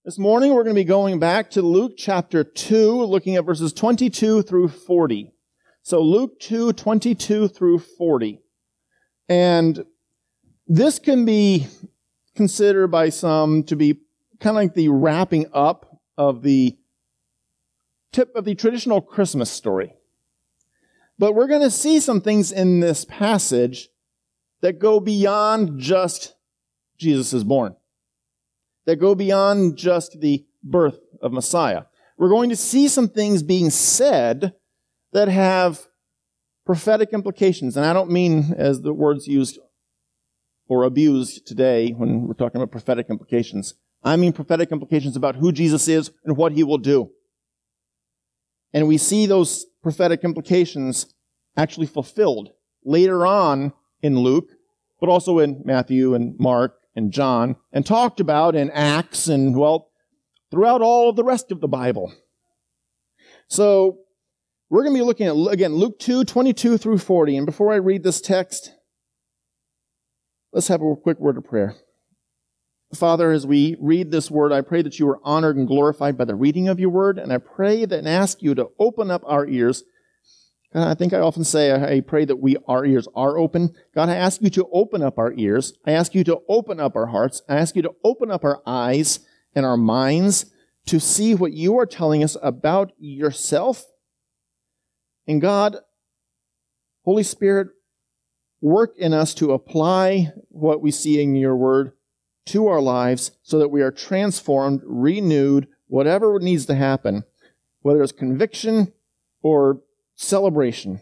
This morning we're going to be going back to Luke chapter 2, looking at verses 22 through 40. So Luke 2, 22 through 40. And this can be considered by some to be kind of like the wrapping up of the tip of the traditional Christmas story. But we're going to see some things in this passage that go beyond just Jesus is born, that go beyond just the birth of Messiah. We're going to see some things being said that have prophetic implications. And I don't mean as the words used or abused today when we're talking about prophetic implications. I mean prophetic implications about who Jesus is and what he will do. And we see those prophetic implications actually fulfilled later on in Luke, but also in Matthew and Mark and John, and talked about in Acts and, well, throughout all of the rest of the Bible. So we're going to be looking at, again, Luke 2, 22 through 40. And before I read this text, let's have a quick word of prayer. Father, as we read this word, I pray that you are honored and glorified by the reading of your word, and I pray that and ask you to open up our ears. God, I think I often say, I pray that our ears are open. God, I ask you to open up our ears. I ask you to open up our hearts. I ask you to open up our eyes and our minds to see what you are telling us about yourself. And God, Holy Spirit, work in us to apply what we see in your word to our lives so that we are transformed, renewed, whatever needs to happen, whether it's conviction or celebration.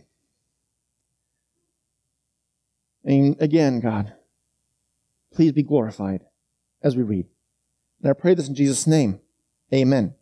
And again, God, please be glorified as we read. And I pray this in Jesus' name. Amen.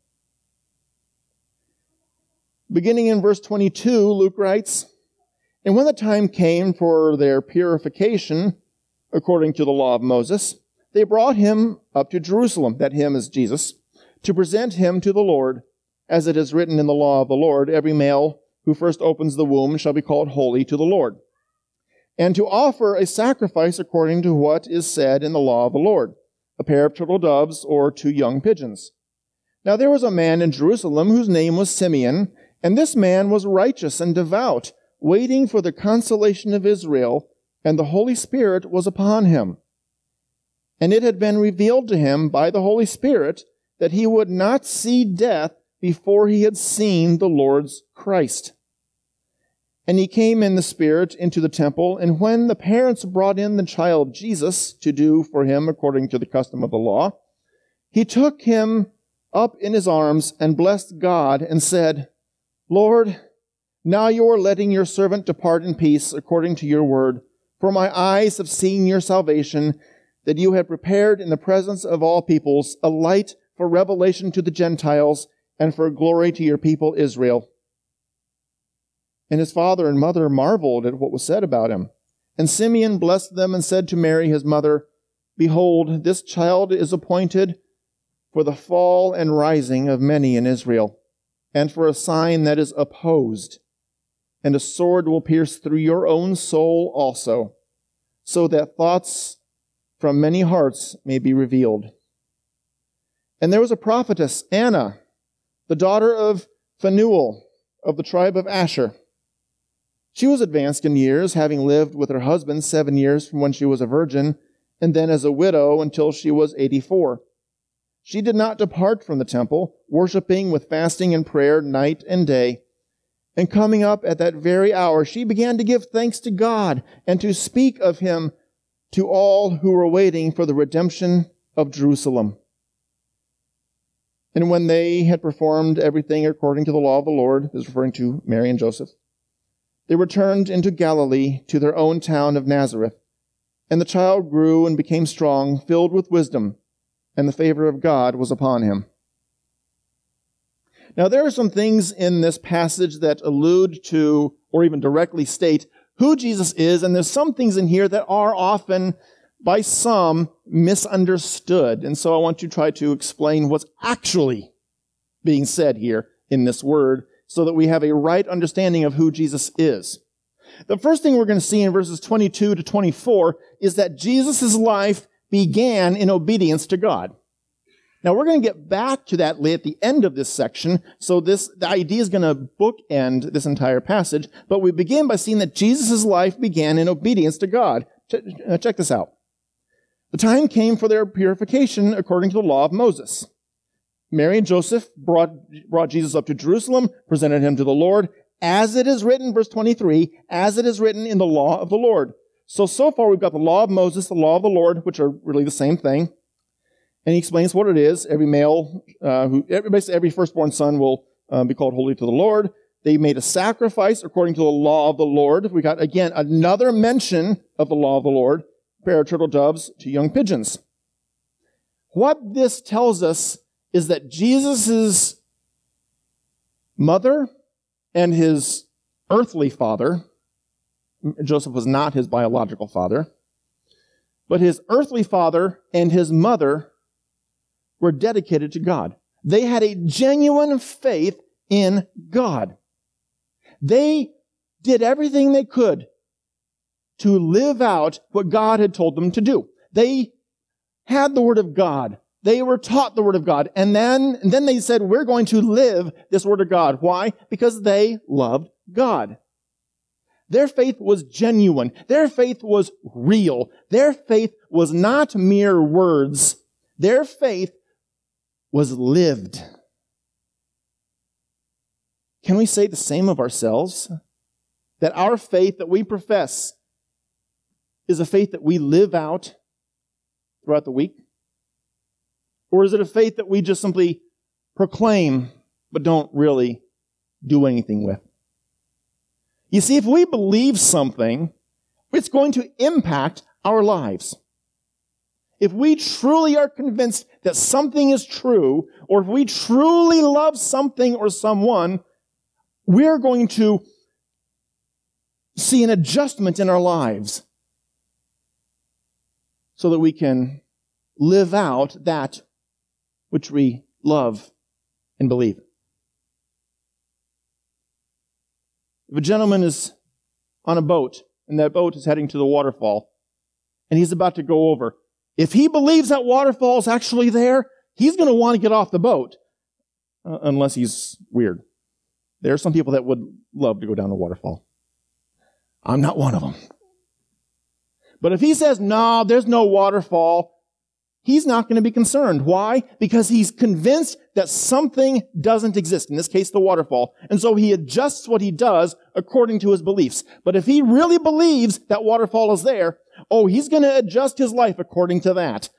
Beginning in verse 22, Luke writes, "And when the time came for their purification, according to the law of Moses, they brought him up to Jerusalem," that him is Jesus, "to present him to the Lord, as it is written in the law of the Lord, every male who first opens the womb shall be called holy to the Lord, and to offer a sacrifice according to what is said in the law of the Lord, a pair of turtle doves or 2 young pigeons. Now there was a man in Jerusalem whose name was Simeon, and this man was righteous and devout, waiting for the consolation of Israel, and the Holy Spirit was upon him. And it had been revealed to him by the Holy Spirit that he would not see death before he had seen the Lord's Christ. And he came in the Spirit into the temple, and when the parents brought in the child Jesus to do for him according to the custom of the law, he took him up in his arms and blessed God and said, "Lord, now you are letting your servant depart in peace according to your word, for my eyes have seen your salvation, that you have prepared in the presence of all peoples a light for revelation to the Gentiles and for glory to your people Israel." And his father and mother marveled at what was said about him. And Simeon blessed them and said to Mary his mother, "Behold, this child is appointed for the fall and rising of many in Israel, and for a sign that is opposed. And a sword will pierce through your own soul also, so that thoughts from many hearts may be revealed." And there was a prophetess, Anna, the daughter of Phanuel of the tribe of Asher. She was advanced in years, having lived with her husband 7 years from when she was a virgin, and then as a widow until she was 84. She did not depart from the temple, worshiping with fasting and prayer night and day. And coming up at that very hour, she began to give thanks to God and to speak of him to all who were waiting for the redemption of Jerusalem. And when they had performed everything according to the law of the Lord, this is referring to Mary and Joseph, they returned into Galilee to their own town of Nazareth. And the child grew and became strong, filled with wisdom, and the favor of God was upon him. Now there are some things in this passage that allude to, or even directly state, who Jesus is, and there's some things in here that are often, by some, misunderstood. And so I want to try to explain what's actually being said here in this word, so that we have a right understanding of who Jesus is. The first thing we're going to see in verses 22 to 24 is that Jesus' life began in obedience to God. Now, we're going to get back to that at the end of this section, so the idea is going to bookend this entire passage, but we begin by seeing that Jesus' life began in obedience to God. Check this out. The time came for their purification according to the law of Moses. Mary and Joseph brought Jesus up to Jerusalem, presented him to the Lord, as it is written, verse 23, as it is written in the law of the Lord. So far we've got the law of Moses, the law of the Lord, which are really the same thing. And he explains what it is. Every male, every firstborn son will be called holy to the Lord. They made a sacrifice according to the law of the Lord. We got, again, another mention of the law of the Lord. A pair of turtle doves to young pigeons. What this tells us is that Jesus' mother and his earthly father, Joseph was not his biological father, but his earthly father and his mother were dedicated to God. They had a genuine faith in God. They did everything they could to live out what God had told them to do. They had the Word of God. They were taught the Word of God. And then they said, we're going to live this Word of God. Why? Because they loved God. Their faith was genuine. Their faith was real. Their faith was not mere words. Their faith was lived. Can we say the same of ourselves? That our faith that we profess is a faith that we live out throughout the week? Or is it a faith that we just simply proclaim but don't really do anything with? You see, if we believe something, it's going to impact our lives. If we truly are convinced that something is true, or if we truly love something or someone, we're going to see an adjustment in our lives so that we can live out that which we love and believe. If a gentleman is on a boat, and that boat is heading to the waterfall, and he's about to go over, if he believes that waterfall is actually there, he's going to want to get off the boat, unless he's weird. There are some people that would love to go down a waterfall. I'm not one of them. But if he says, no, there's no waterfall, he's not going to be concerned. Why? Because he's convinced that something doesn't exist, in this case, the waterfall. And so he adjusts what he does according to his beliefs. But if he really believes that waterfall is there, he's going to adjust his life according to that.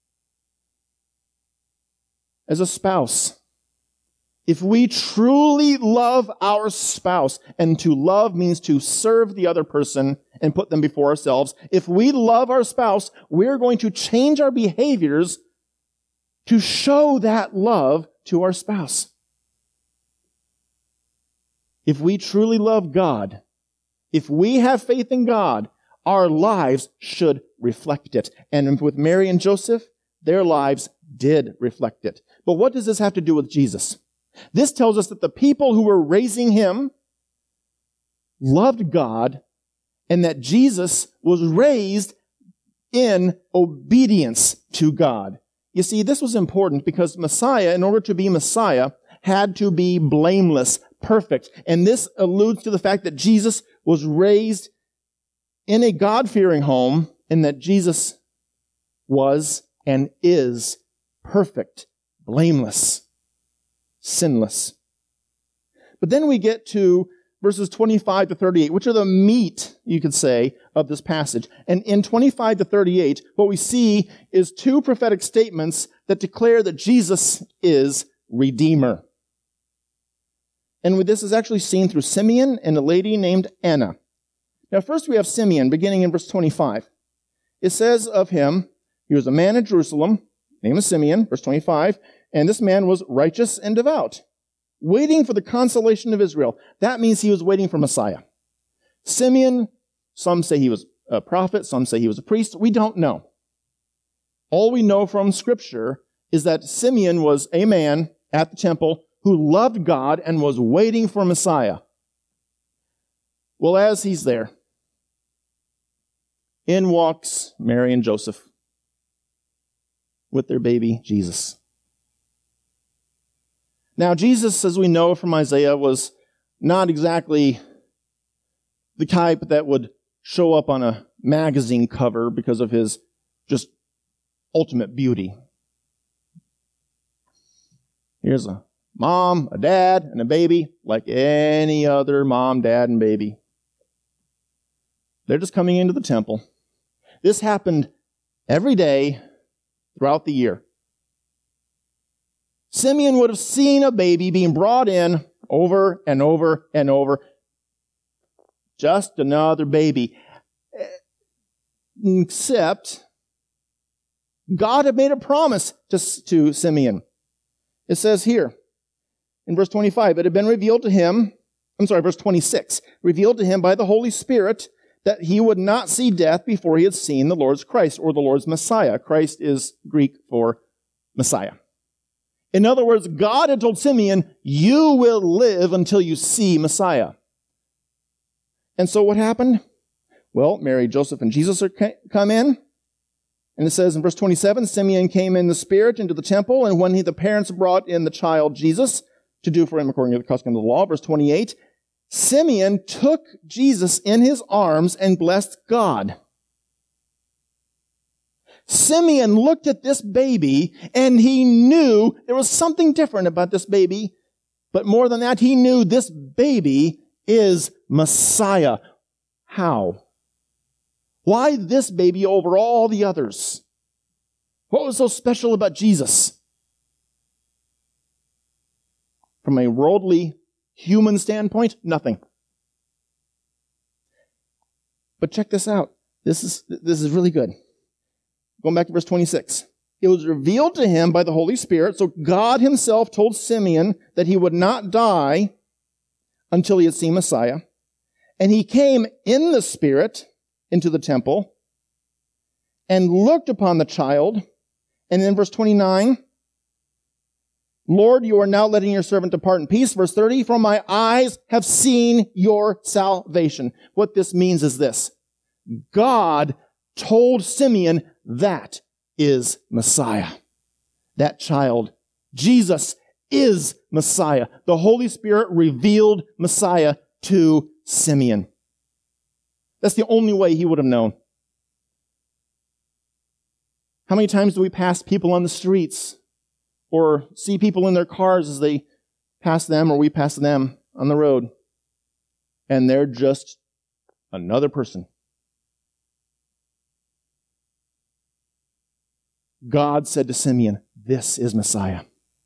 As a spouse, if we truly love our spouse, and to love means to serve the other person and put them before ourselves, if we love our spouse, we're going to change our behaviors to show that love to our spouse. If we truly love God, if we have faith in God, our lives should reflect it. And with Mary and Joseph, their lives did reflect it. But what does this have to do with Jesus? This tells us that the people who were raising him loved God, and that Jesus was raised in obedience to God. You see, this was important because Messiah, in order to be Messiah, had to be blameless, perfect. And this alludes to the fact that Jesus was raised in a God-fearing home, and that Jesus was and is perfect, blameless, sinless. But then we get to verses 25 to 38, which are the meat, you could say, of this passage. And in 25 to 38, what we see is two prophetic statements that declare that Jesus is Redeemer. And this is actually seen through Simeon and a lady named Anna. Now, first we have Simeon, beginning in verse 25. It says of him, he was a man in Jerusalem, name is Simeon, verse 25, and this man was righteous and devout, waiting for the consolation of Israel. That means he was waiting for Messiah. Simeon, some say he was a prophet, some say he was a priest. We don't know. All we know from Scripture is that Simeon was a man at the temple who loved God and was waiting for Messiah. Well, as he's there, in walks Mary and Joseph with their baby, Jesus. Now, Jesus, as we know from Isaiah, was not exactly the type that would show up on a magazine cover because of his just ultimate beauty. Here's a mom, a dad, and a baby, like any other mom, dad, and baby. They're just coming into the temple. This happened every day throughout the year. Simeon would have seen a baby being brought in over and over and over. Just another baby. Except God had made a promise to Simeon. It says here in verse 25, it had been revealed to him, verse 26, revealed to him by the Holy Spirit that he would not see death before he had seen the Lord's Christ, or the Lord's Messiah. Christ is Greek for Messiah. In other words, God had told Simeon, you will live until you see Messiah. And so what happened? Well, Mary, Joseph, and Jesus come in. And it says in verse 27, Simeon came in the Spirit into the temple, and when the parents brought in the child Jesus to do for him according to the custom of the law, verse 28, Simeon took Jesus in his arms and blessed God. Simeon looked at this baby, and he knew there was something different about this baby. But more than that, he knew this baby is Messiah. How? Why this baby over all the others? What was so special about Jesus? From a worldly, human standpoint, nothing. But check this out. This is really good. Going back to verse 26. It was revealed to him by the Holy Spirit, so God himself told Simeon that he would not die until he had seen Messiah. And he came in the Spirit into the temple and looked upon the child. And in verse 29, Lord, you are now letting your servant depart in peace. Verse 30, for my eyes have seen your salvation. What this means is this. God told Simeon that is Messiah. That child, Jesus, is Messiah. The Holy Spirit revealed Messiah to Simeon. That's the only way he would have known. How many times do we pass people on the streets or see people in their cars as they pass them or we pass them on the road, and they're just another person? God said to Simeon, this is Messiah.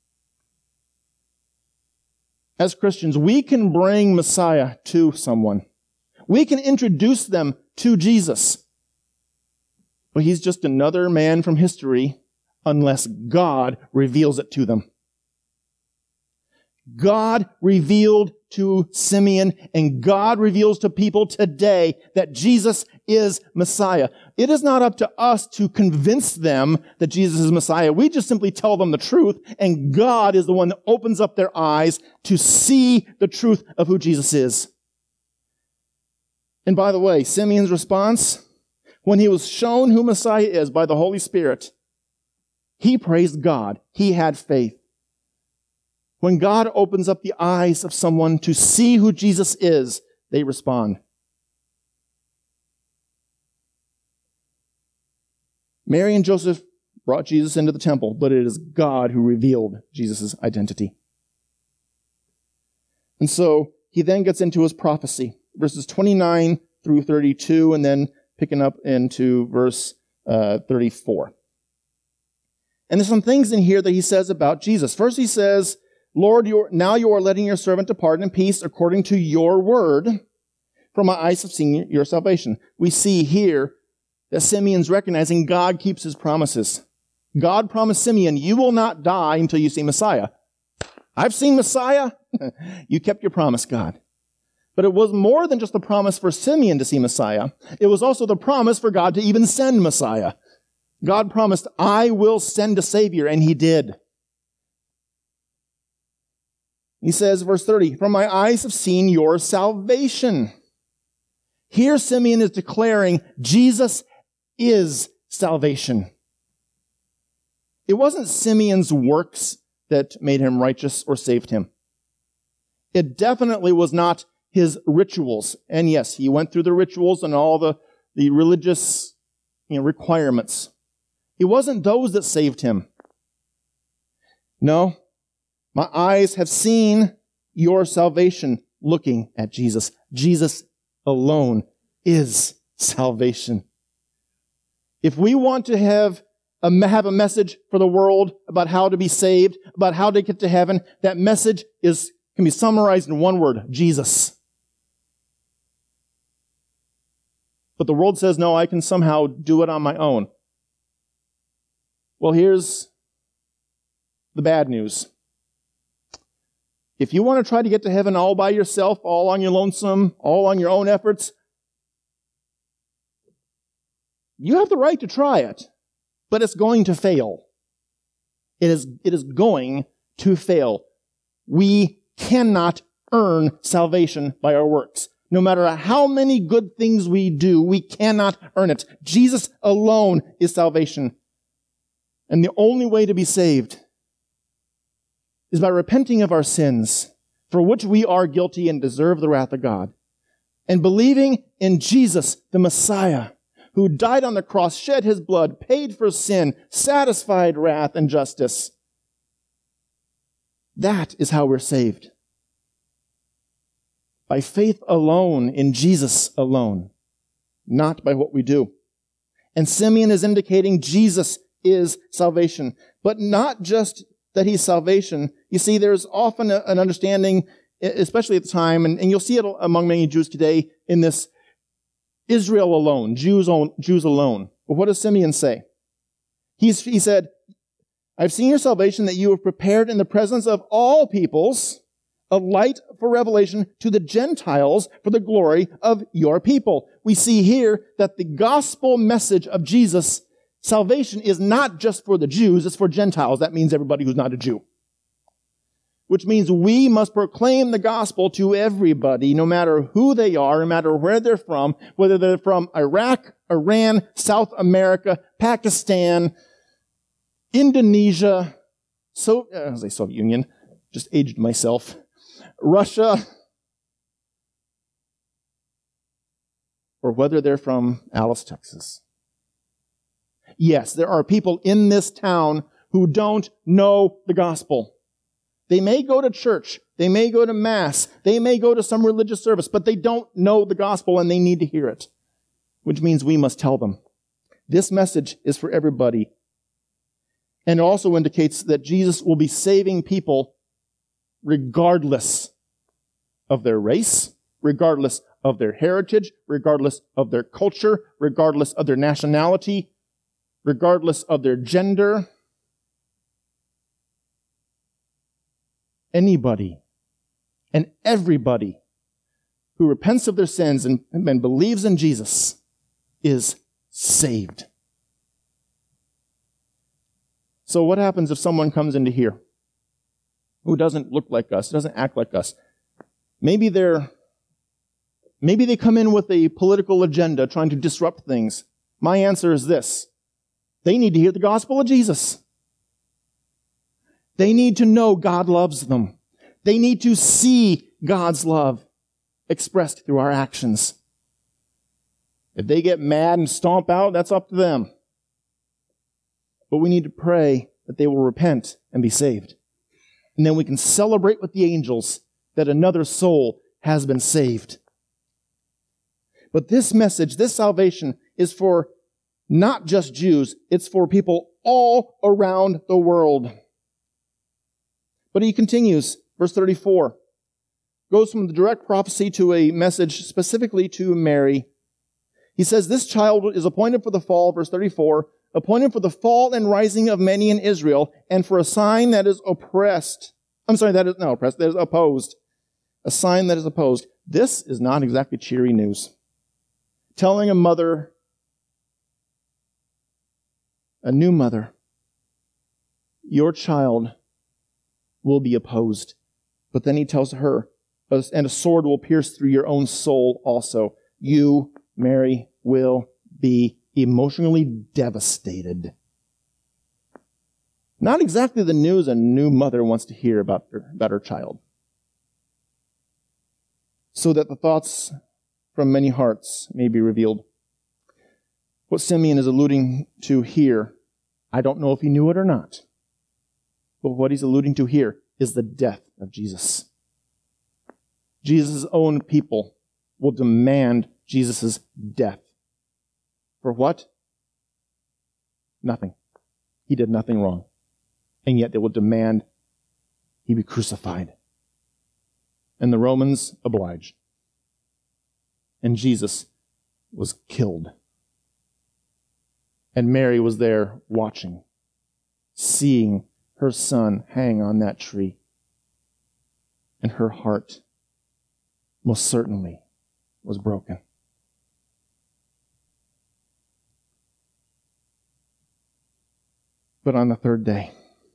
As Christians, we can bring Messiah to someone. We can introduce them to Jesus. But he's just another man from history unless God reveals it to them. God revealed to Simeon, and God reveals to people today that Jesus is Messiah. It is not up to us to convince them that Jesus is Messiah. We just simply tell them the truth, and God is the one that opens up their eyes to see the truth of who Jesus is. And by the way, Simeon's response, when he was shown who Messiah is by the Holy Spirit, he praised God. He had faith. When God opens up the eyes of someone to see who Jesus is, they respond. Mary and Joseph brought Jesus into the temple, but it is God who revealed Jesus' identity. And so he then gets into his prophecy, verses 29 through 32, and then picking up into verse 34. And there's some things in here that he says about Jesus. First he says, Lord, now you are letting your servant depart in peace according to your word, for my eyes have seen your salvation. We see here that Simeon's recognizing God keeps his promises. God promised Simeon, you will not die until you see Messiah. I've seen Messiah. You kept your promise, God. But it was more than just the promise for Simeon to see Messiah. It was also the promise for God to even send Messiah. God promised, I will send a Savior, and he did. He says, verse 30, for my eyes have seen your salvation. Here Simeon is declaring Jesus is salvation. It wasn't Simeon's works that made him righteous or saved him. It definitely was not his rituals. And yes, he went through the rituals and all the religious requirements. It wasn't those that saved him. No, my eyes have seen your salvation, looking at Jesus. Jesus alone is salvation. If we want to have a message for the world about how to be saved, about how to get to heaven, that message can be summarized in one word: Jesus. But the world says, no, I can somehow do it on my own. Well, here's the bad news. If you want to try to get to heaven all by yourself, all on your lonesome, all on your own efforts, you have the right to try it, but it's going to fail. It is going to fail. We cannot earn salvation by our works. No matter how many good things we do, we cannot earn it. Jesus alone is salvation. And the only way to be saved is by repenting of our sins, for which we are guilty and deserve the wrath of God, and believing in Jesus, the Messiah, who died on the cross, shed his blood, paid for sin, satisfied wrath and justice. That is how we're saved. By faith alone, in Jesus alone, not by what we do. And Simeon is indicating Jesus is salvation, but not just that he's salvation. You see, there's often an understanding, especially at the time, and you'll see it among many Jews today, in this Israel alone, Jews alone. But what does Simeon say? He said, I've seen your salvation, that you have prepared in the presence of all peoples a light for revelation to the Gentiles for the glory of your people. We see here that the gospel message of Jesus, salvation, is not just for the Jews, it's for Gentiles. That means everybody who's not a Jew. Which means we must proclaim the gospel to everybody, no matter who they are, no matter where they're from, whether they're from Iraq, Iran, South America, Pakistan, Indonesia, Soviet Union, just aged myself, Russia, or whether they're from Alice, Texas. Yes, there are people in this town who don't know the gospel. They may go to church, they may go to mass, they may go to some religious service, but they don't know the gospel and they need to hear it, which means we must tell them. This message is for everybody. And it also indicates that Jesus will be saving people regardless of their race, regardless of their heritage, regardless of their culture, regardless of their nationality, regardless of their gender. Anybody and everybody who repents of their sins and believes in Jesus is saved. So what happens if someone comes into here who doesn't look like us, doesn't act like us? Maybe they come in with a political agenda trying to disrupt things. My answer is this: they need to hear the gospel of Jesus. They need to know God loves them. They need to see God's love expressed through our actions. If they get mad and stomp out, that's up to them. But we need to pray that they will repent and be saved. And then we can celebrate with the angels that another soul has been saved. But this message, this salvation, is for not just Jews. It's for people all around the world. But he continues, verse 34, goes from the direct prophecy to a message specifically to Mary. He says, this child is appointed for the fall, verse 34, appointed for the fall and rising of many in Israel, and for a sign that is opposed. A sign that is opposed. This is not exactly cheery news. Telling a mother, a new mother, your child will be opposed. But then he tells her, and a sword will pierce through your own soul also. You, Mary, will be emotionally devastated. Not exactly the news a new mother wants to hear about her child. So that the thoughts from many hearts may be revealed. What Simeon is alluding to here, I don't know if he knew it or not, but what he's alluding to here is the death of Jesus. Jesus' own people will demand Jesus' death. For what? Nothing. He did nothing wrong. And yet they will demand he be crucified. And the Romans obliged. And Jesus was killed. And Mary was there watching, seeing her son hang on that tree. And her heart most certainly was broken. But on the third day,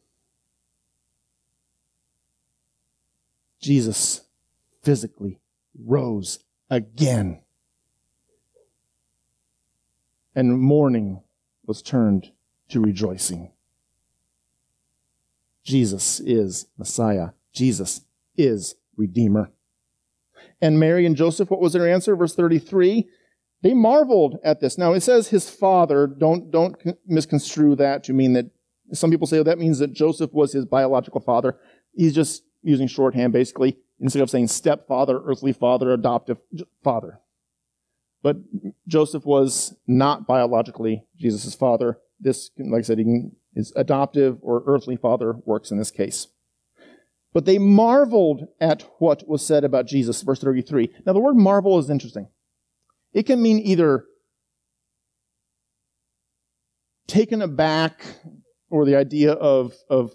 Jesus physically rose again. And mourning was turned to rejoicing. Jesus is Messiah. Jesus is Redeemer. And Mary and Joseph, what was their answer? Verse 33, they marveled at this. Now it says his father. Don't misconstrue that to mean that some people say, oh, that means that Joseph was his biological father. He's just using shorthand, basically, instead of saying stepfather, earthly father, adoptive father. But Joseph was not biologically Jesus' father. This, like I said, his adoptive or earthly father works in this case. But they marveled at what was said about Jesus, verse 33. Now, the word marvel is interesting. It can mean either taken aback, or the idea of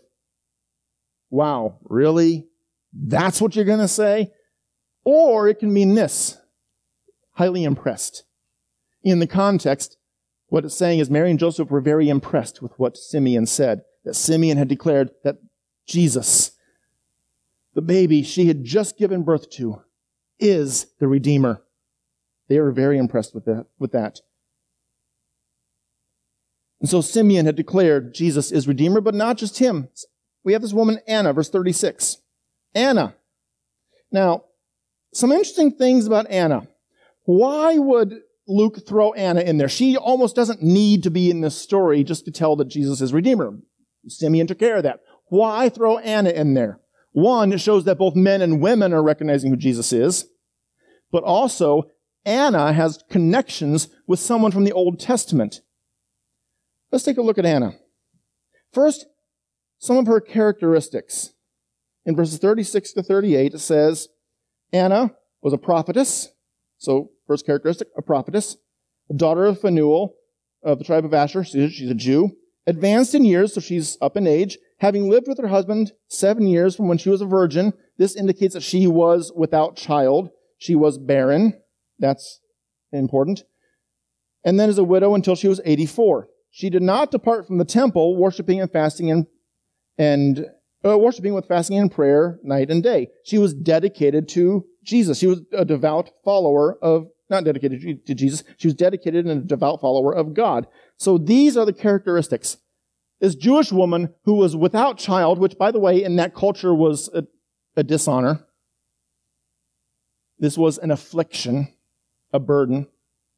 wow, really? That's what you're going to say? Or it can mean this, highly impressed. In the context, what it's saying is Mary and Joseph were very impressed with what Simeon said, that Simeon had declared that Jesus, the baby she had just given birth to, is the Redeemer. They were very impressed with that. And so Simeon had declared Jesus is Redeemer, but not just him. We have this woman, Anna, verse 36. Anna. Now, some interesting things about Anna. Why would Luke throw Anna in there? She almost doesn't need to be in this story just to tell that Jesus is Redeemer. Simeon took care of that. Why throw Anna in there? One, it shows that both men and women are recognizing who Jesus is. But also, Anna has connections with someone from the Old Testament. Let's take a look at Anna. First, some of her characteristics. In verses 36 to 38, it says, Anna was a prophetess. So, first characteristic, a prophetess. A daughter of Phanuel of the tribe of Asher. She's a Jew. Advanced in years, so she's up in age. Having lived with her husband 7 years from when she was a virgin, this indicates that she was without child. She was barren. That's important. And then as a widow until she was 84. She did not depart from the temple, worshiping and fasting worshiping with fasting and prayer night and day. She was dedicated to Jesus. She was a devout follower of, not dedicated to Jesus, she was dedicated and a devout follower of God. So these are the characteristics. This Jewish woman who was without child, which, by the way, in that culture was a dishonor. This was an affliction, a burden.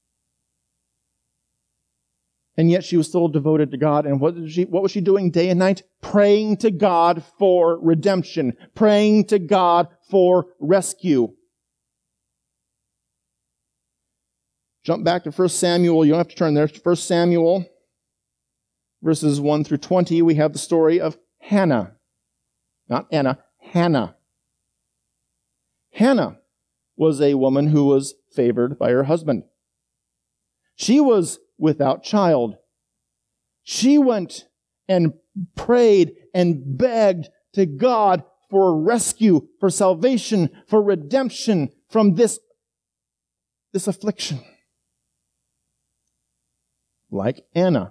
And yet she was still devoted to God. And what was she doing day and night? Praying to God for redemption. Praying to God for rescue. Jump back to 1 Samuel. You don't have to turn there. 1 Samuel, verses 1 through 20, we have the story of Hannah. Not Anna, Hannah. Hannah was a woman who was favored by her husband. She was without child. She went and prayed and begged to God for rescue, for salvation, for redemption from this affliction. Like Anna.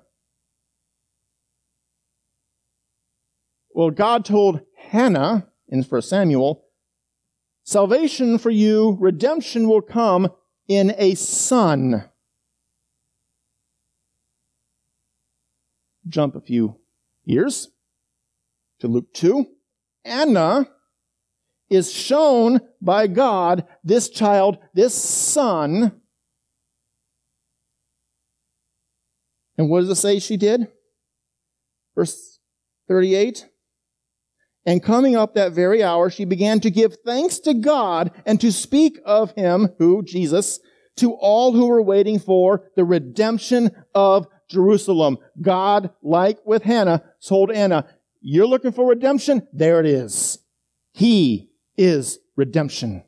Well, God told Hannah in 1 Samuel, salvation for you, redemption will come in a son. Jump a few years. to Luke 2, Anna is shown by God, this child, this son. And what does it say she did? Verse 38. And coming up that very hour, she began to give thanks to God and to speak of him, who, Jesus, to all who were waiting for the redemption of Jerusalem. God, like with Hannah, told Anna, you're looking for redemption? There it is. He is redemption.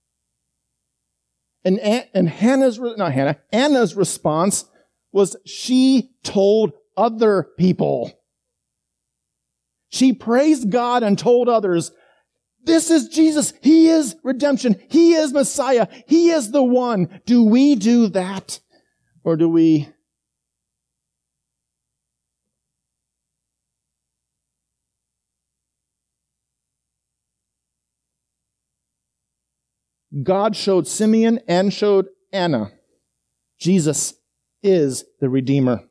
And Anna's response was she told other people. She praised God and told others, this is Jesus. He is redemption. He is Messiah. He is the one. Do we do that? Or do we God showed Simeon and showed Anna. Jesus is the Redeemer.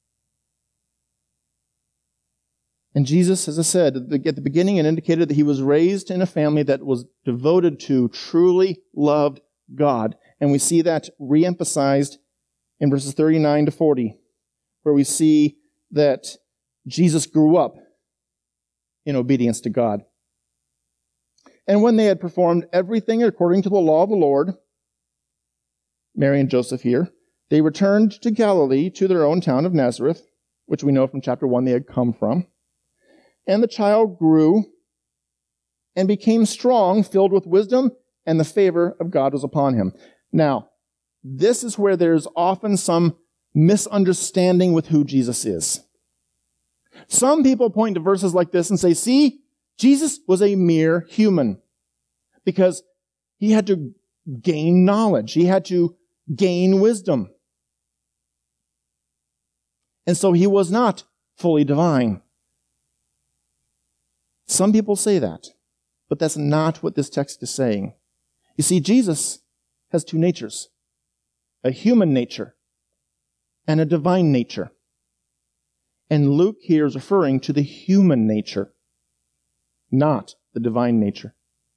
And Jesus, as I said at the beginning, it indicated that he was raised in a family that was devoted to, truly loved God. And we see that re-emphasized in verses 39 to 40, where we see that Jesus grew up in obedience to God. And when they had performed everything according to the law of the Lord, Mary and Joseph here, they returned to Galilee, to their own town of Nazareth, which we know from chapter 1 they had come from. And the child grew and became strong, filled with wisdom, and the favor of God was upon him. Now, this is where there's often some misunderstanding with who Jesus is. Some people point to verses like this and say, see, Jesus was a mere human because he had to gain knowledge. He had to gain wisdom. And so he was not fully divine. Some people say that, but that's not what this text is saying. You see, Jesus has two natures, a human nature and a divine nature. And Luke here is referring to the human nature, not the divine nature.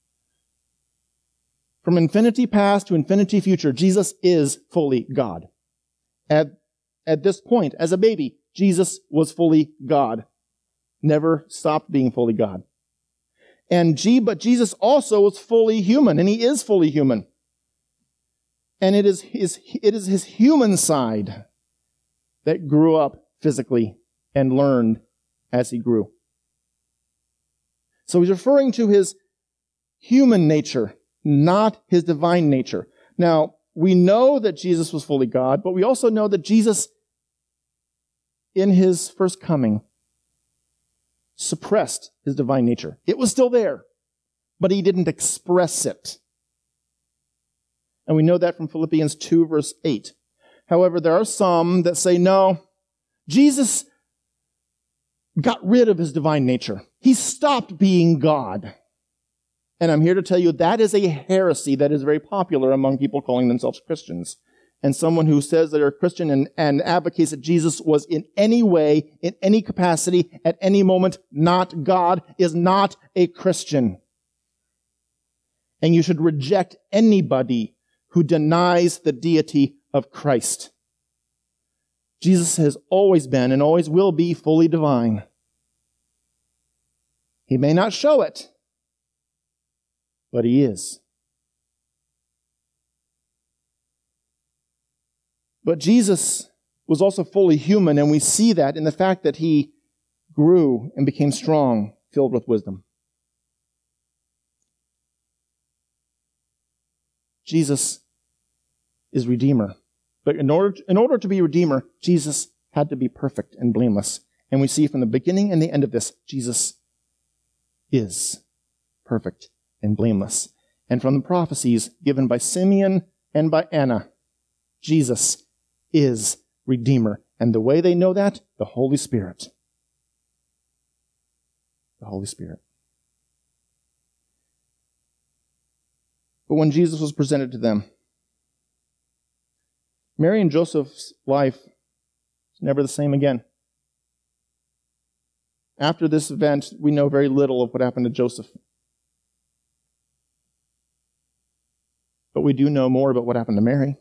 From infinity past to infinity future, Jesus is fully God. At this point, as a baby, Jesus was fully God. Never stopped being fully God. But Jesus also was fully human, and he is fully human. And it is his human side that grew up physically and learned as he grew. So he's referring to his human nature, not his divine nature. Now, we know that Jesus was fully God, but we also know that Jesus, in his first coming, suppressed his divine nature. It was still there, but he didn't express it. And we know that from Philippians 2, verse 8. However, there are some that say, no, Jesus got rid of his divine nature. He stopped being God. And I'm here to tell you that is a heresy that is very popular among people calling themselves Christians. And someone who says they're a Christian and advocates that Jesus was in any way, in any capacity, at any moment, not God, is not a Christian. And you should reject anybody who denies the deity of Christ. Jesus has always been and always will be fully divine. He may not show it, but he is. But Jesus was also fully human, and we see that in the fact that he grew and became strong, filled with wisdom. Jesus is Redeemer. But in order to be Redeemer, Jesus had to be perfect and blameless. And we see from the beginning and the end of this, Jesus is perfect and blameless. And from the prophecies given by Simeon and by Anna, Jesus is Redeemer. And the way they know that, the Holy Spirit. The Holy Spirit. But when Jesus was presented to them, Mary and Joseph's life is never the same again. After this event, we know very little of what happened to Joseph. But we do know more about what happened to Mary.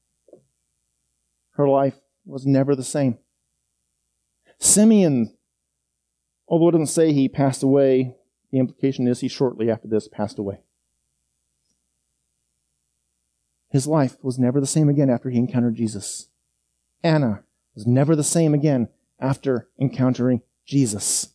Her life was never the same. Simeon, although it doesn't say he passed away, the implication is he shortly after this passed away. His life was never the same again after he encountered Jesus. Anna was never the same again after encountering Jesus.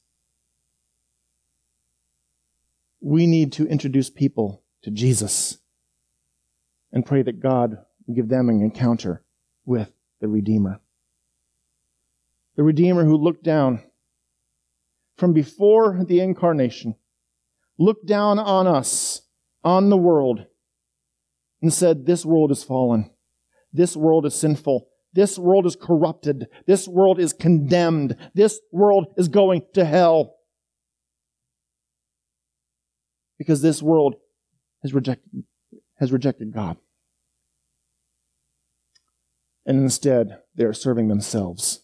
We need to introduce people to Jesus and pray that God will give them an encounter with the Redeemer. The Redeemer who looked down from before the incarnation, looked down on us, on the world, and said, this world is fallen. This world is sinful. This world is corrupted. This world is condemned. This world is going to hell. Because this world has rejected God. And instead, they are serving themselves.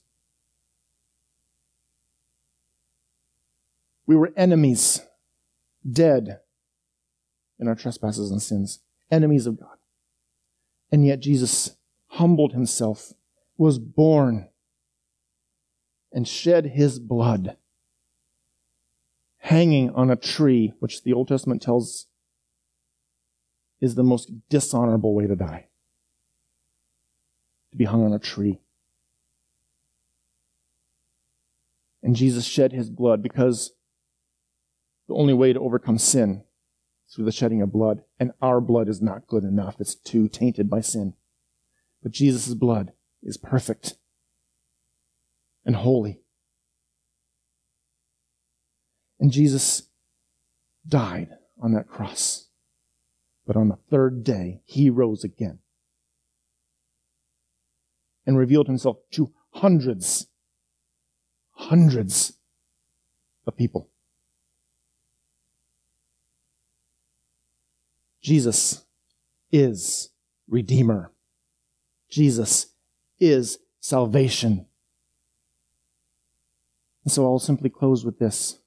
We were enemies, dead in our trespasses and sins, enemies of God. And yet Jesus humbled himself, was born, and shed his blood, hanging on a tree, which the Old Testament tells is the most dishonorable way to die. To be hung on a tree. And Jesus shed his blood because the only way to overcome sin is through the shedding of blood. And our blood is not good enough. It's too tainted by sin. But Jesus' blood is perfect and holy. And Jesus died on that cross. But on the third day, he rose again and revealed himself to hundreds of people. Jesus is Redeemer. Jesus is salvation. And so I'll simply close with this.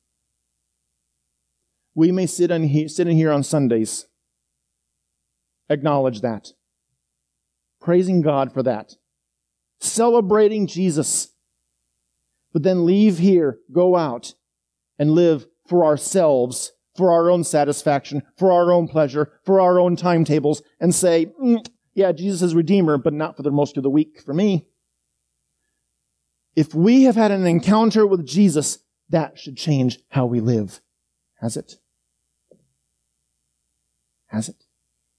We may sit in here on Sundays, acknowledge that, praising God for that, celebrating Jesus, but then leave here, go out, and live for ourselves, for our own satisfaction, for our own pleasure, for our own timetables, and say, yeah, Jesus is Redeemer, but not for the most of the week for me. If we have had an encounter with Jesus, that should change how we live. Has it? Has it?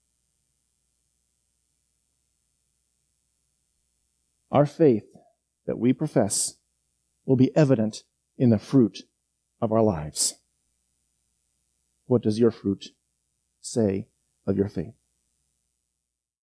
Our faith that we profess will be evident in the fruit of our lives. What does your fruit say of your faith?